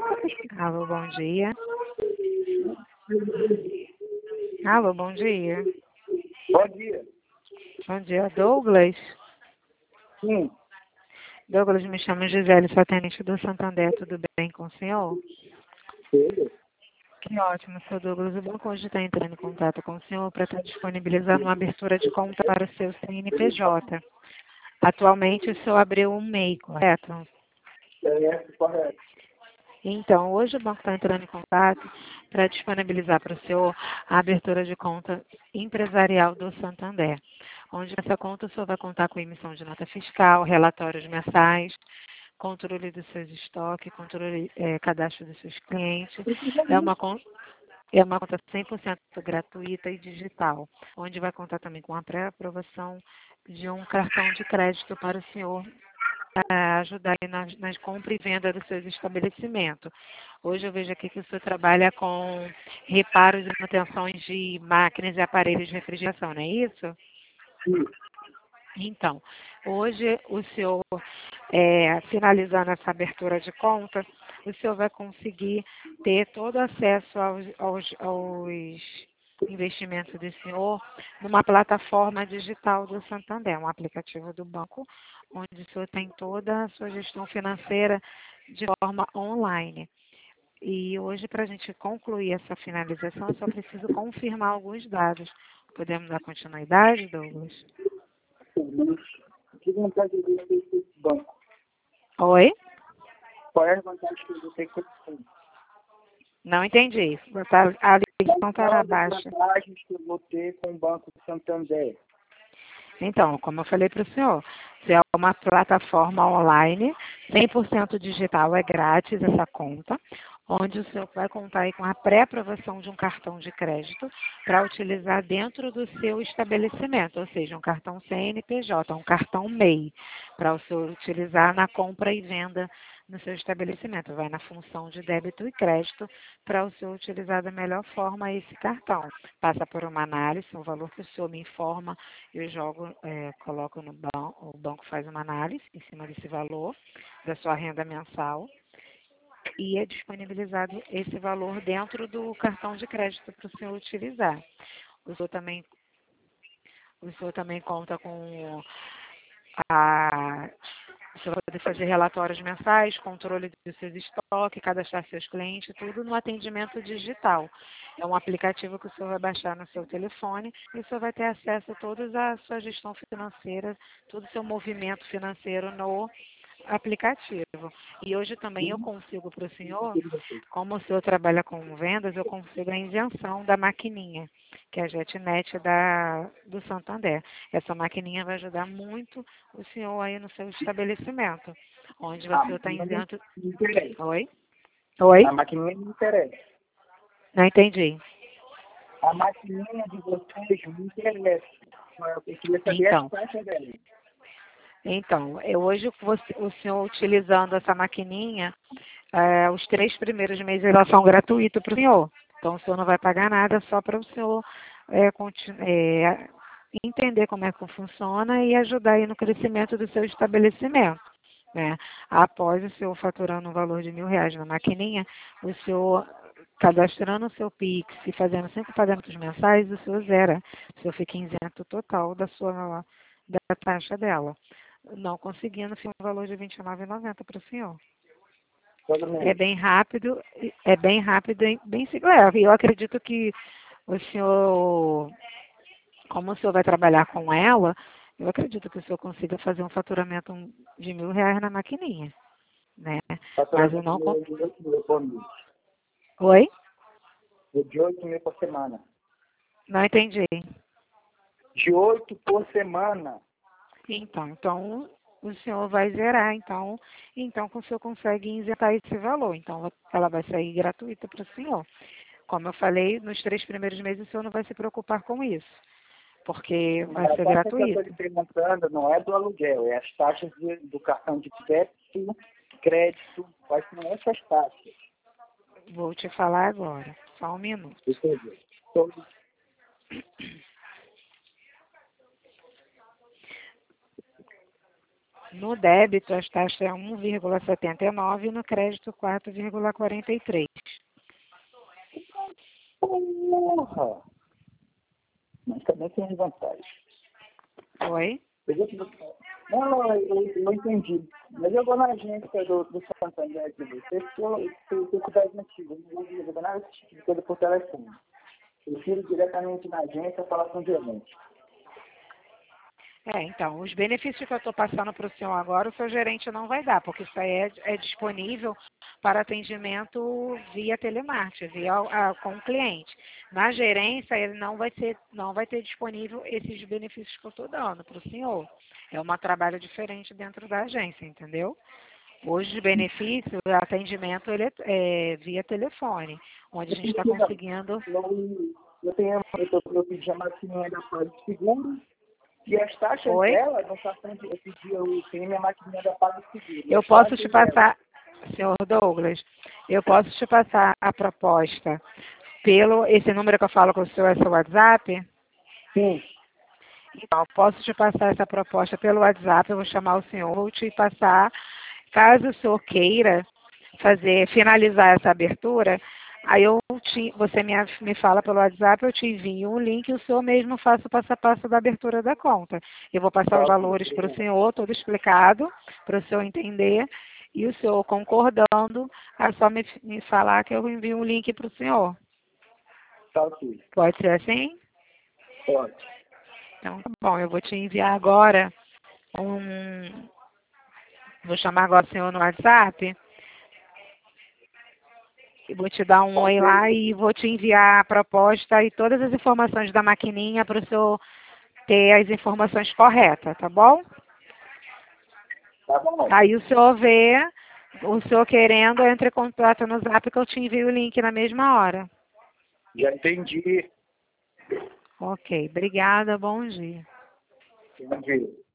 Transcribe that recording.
Alô, bom dia. Alô, bom dia. Bom dia. Bom dia, Douglas. Sim, Douglas, me chamo Gisele, sou atendente do Santander. Tudo bem com o senhor? tudo. Que ótimo, seu Douglas. O banco hoje está entrando em contato com o senhor para estar disponibilizando uma abertura de conta para o seu CNPJ. Atualmente, o senhor abriu um MEI, correto? É correto. Então, hoje o banco está entrando em contato para disponibilizar para o senhor a abertura de conta empresarial do Santander, onde essa conta o senhor vai contar com emissão de nota fiscal, relatórios mensais, controle dos seus estoques, controle, cadastro dos seus clientes. É uma conta 100% gratuita e digital, onde vai contar também com a pré-aprovação de um cartão de crédito para o senhor ajudar aí nas compra e venda dos seus estabelecimentos. Hoje eu vejo aqui que o senhor trabalha com reparos e manutenções de máquinas e aparelhos de refrigeração, não é isso? Sim. Então, hoje o senhor, finalizando essa abertura de conta, o senhor vai conseguir ter todo acesso aos investimentos do senhor numa plataforma digital do Santander, um aplicativo do banco, onde o senhor tem toda a sua gestão financeira de forma online. E hoje, para a gente concluir essa finalização, eu só preciso confirmar alguns dados. Podemos dar continuidade, Douglas? Que vantagem de você ter esse banco? Oi? Qual é a vantagem que você tem com esse banco? Não entendi. A ligação está Quais as baixa. vantagens que eu vou ter com o Banco Santander? Então, como eu falei para o senhor, se é uma plataforma online, 100% digital, é grátis essa conta, onde o senhor vai contar aí com a pré-aprovação de um cartão de crédito para utilizar dentro do seu estabelecimento, ou seja, um cartão CNPJ, um cartão MEI, para o senhor utilizar na compra e venda no seu estabelecimento. Vai na função de débito e crédito para o senhor utilizar da melhor forma esse cartão. Passa por uma análise, o valor que o senhor me informa eu jogo, coloco no banco, o banco faz uma análise em cima desse valor, da sua renda mensal, e é disponibilizado esse valor dentro do cartão de crédito para o senhor utilizar. O senhor também, o senhor também conta com a. O senhor vai poder fazer relatórios mensais, controle dos seus estoques, cadastrar seus clientes, tudo no atendimento digital. É um aplicativo que o senhor vai baixar no seu telefone e o senhor vai ter acesso a toda a sua gestão financeira, todo o seu movimento financeiro no aplicativo. E hoje também eu consigo para o senhor, como o senhor trabalha com vendas, eu consigo a isenção da maquininha, que é a JetNet do Santander.Essa maquininha vai ajudar muito o senhor aí no seu estabelecimento, onde o senhor está maquininha isento. me interessa. Oi? Oi? A maquininha me interessa. Não entendi. A maquininha de vocês me interessa. Eu queria saber Então, as taxas dela. hoje o senhor utilizando essa maquininha, os 3 primeiros meses elas são gratuitos para o senhor. Então o senhor não vai pagar nada, só para o senhor entender como é que funciona e ajudar aí no crescimento do seu estabelecimento. Né? Após o senhor faturando um valor de R$ 1.000 na maquininha, o senhor cadastrando o seu Pix e fazendo 5 pagamentos mensais, o senhor zera. O senhor fica isento total da taxa dela. Não conseguindo, fica um valor de R$ 29,90 para o senhor. Todo É mês. bem rápido e bem simples. Eu acredito que o senhor, como o senhor vai trabalhar com ela, eu acredito que o senhor consiga fazer um faturamento de R$ 1.000 na maquininha, né? Mas eu Faturamento não... de 8 mil por mês. Oi? De 8 mil por semana. Não entendi. De 8 por semana. Então o senhor vai zerar, então que o senhor consegue isentar esse valor. Então, ela vai sair gratuita para o senhor. Como eu falei, nos 3 primeiros meses o senhor não vai se preocupar com isso, porque vai A ser taxa que eu estou gratuito. lhe perguntando não é do aluguel, é as taxas do cartão de débito, crédito. Quais são essas taxas? Vou te falar agora, só um minuto. Deixa eu ver. Todos. No débito, as taxas é 1,79 e no crédito 4,43. Porra! Mas também tem vantagem. Oi? Não, eu não entendi. Mas eu vou na agência do Santander aqui. Você cuidar de antigo. Não vou jogar nada desse tipo de coisa por telefone. Eu prefiro diretamente na agência falar com o gerente. Então, os benefícios que eu estou passando para o senhor agora, o seu gerente não vai dar, porque isso aí é disponível para atendimento via telemarketing, com o cliente. Na gerência, ele não vai ter disponível esses benefícios que eu estou dando para o senhor. É um trabalho diferente dentro da agência, entendeu? Hoje, o benefício, o atendimento, ele é via telefone, onde a gente está conseguindo... Eu pedi a maquininha da PagSeguro. E as taxas dela, no cartão de esse dia eu tenho minha maquininha da PagSeguro. Eu posso te passar, senhor Douglas, eu posso te passar a proposta esse número que eu falo com o senhor é seu WhatsApp? Sim. Então, eu posso te passar essa proposta pelo WhatsApp, eu vou chamar o senhor, vou te passar, caso o senhor queira finalizar essa abertura, aí você me fala pelo WhatsApp, eu te envio um link e o senhor mesmo faça o passo a passo da abertura da conta. Eu vou passar os valores para o senhor, tudo explicado, para o senhor entender, e o senhor concordando, é só me falar que eu envio um link para o senhor. Tá ok. Pode ser assim? Pode. Então, tá bom, eu vou te enviar agora vou chamar agora o senhor no WhatsApp, e vou te dar um oi lá e vou te enviar a proposta e todas as informações da maquininha para o senhor ter as informações corretas, tá bom? Tá bom. Aí o senhor querendo, entre em contato no Zap que eu te envio o link na mesma hora. Já entendi. Ok, obrigada, bom dia. Entendi.